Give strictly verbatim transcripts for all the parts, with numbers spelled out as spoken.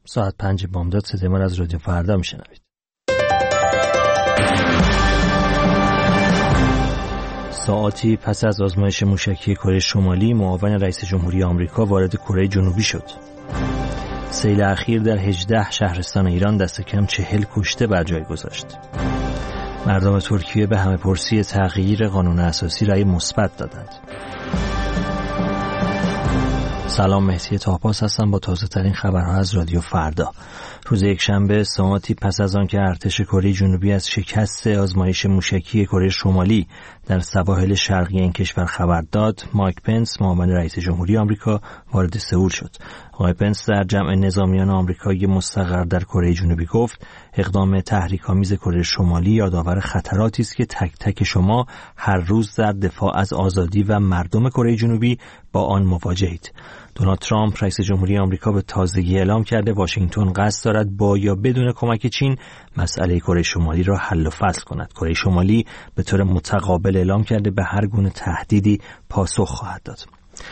ساعت پنج بامداد صدای ما از رادیو فردا میشنوید. ساعتی پس از آزمایش موشکی کره شمالی، معاون رئیس جمهوری آمریکا وارد کره جنوبی شد. سیل اخیر در هجده شهرستان ایران دست کم چهل کشته بر جای گذاشت. مردم ترکیه به همه پرسی تغییر قانون اساسی رأی مثبت دادند. سلام، مهدی طاپاس هستم با تازه ترین خبرها از رادیو فردا. روز یکشنبه ساعتی پس از آن که ارتش کره جنوبی از شکست آزمایش موشکی کره شمالی در سواحل شرقی این کشور خبر داد، مایک پنس معاون رئیس جمهوری آمریکا وارد سئول شد. آقای پنس در جمع نظامیان آمریکایی مستقر در کره جنوبی گفت اقدام تحریک‌آمیز کره شمالی یادآور خطراتی است که تک تک شما هر روز در دفاع از آزادی و مردم کره جنوبی با آن مواجهید. دونالد ترامپ رئیس جمهوری آمریکا به تازگی اعلام کرده واشنگتن قصد دارد با یا بدون کمک چین مسئله کره شمالی را حل و فصل کند. کره شمالی به طور متقابل اعلام کرده به هر گونه تهدیدی پاسخ خواهد داد.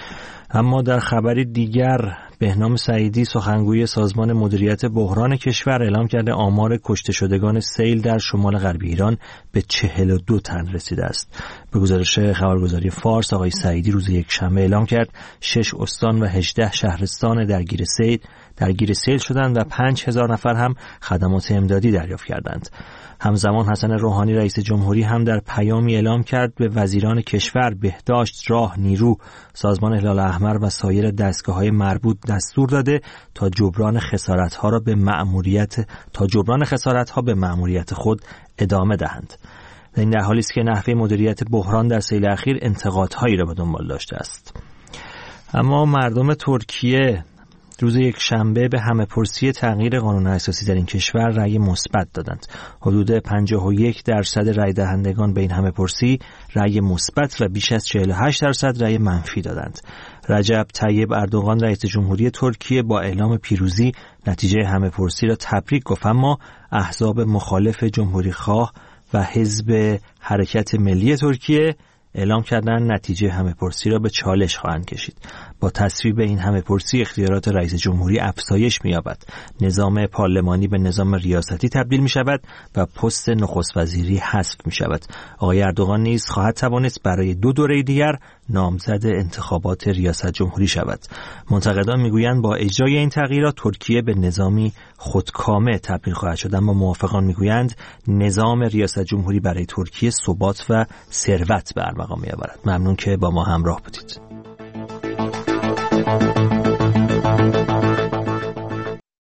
اما در خبری دیگر، بهنام سعیدی سخنگوی سازمان مدیریت بحران کشور اعلام کرده آمار کشته شدگان سیل در شمال غربی ایران به چهل و دو تن رسیده است. به گزارش خبرگزاری فارس، آقای سعیدی روز یکشنبه اعلام کرد شش استان و هجده شهرستان درگیر سیل درگیر سیل شدند و پنج هزار نفر هم خدمات امدادی دریافت کردند. همزمان حسن روحانی رئیس جمهوری هم در پیامی اعلام کرد به وزیران کشور، بهداشت، راه، نیرو، سازمان هلال احمر و سایر دستگاه‌های مربوط دستور داده تا جبران خسارت‌ها را به مأموریت تا جبران خسارت‌ها به مأموریت خود ادامه دهند. این در حالی است که نحوه مدیریت بحران در سیل اخیر انتقادهایی را به دنبال داشته است. اما مردم ترکیه روز یک شنبه به همه پرسی تغییر قانون اساسی در این کشور رأی مثبت دادند. حدود پنجاه و یک درصد رأی دهندگان به این همه پرسی رأی مثبت و بیش از چهل و هشت درصد رأی منفی دادند. رجب طیب اردوغان رئیس جمهوری ترکیه با اعلام پیروزی نتیجه همه پرسی را تبریک گفت، اما احزاب مخالف جمهوری خواه و حزب حرکت ملی ترکیه اعلام کردن نتیجه همه پرسی را به چالش خواهند کشید. با تصویب این همه پرسی اختیارات رئیس جمهوری افزایش می‌یابد، نظام پارلمانی به نظام ریاستی تبدیل می‌شود و پست نخست وزیری حذف می‌شود. آقای اردوغان نیز خواهد توانست برای دو دوره دیگر نامزد انتخابات ریاست جمهوری شود. منتقدان میگویند با اجرای این تغییرات ترکیه به نظامی خودکامه تبدیل خواهد شد، اما موافقان میگویند نظام ریاست جمهوری برای ترکیه ثبات و ثروت به ارمغان می‌آورد. ممنون که با ما همراه بودید.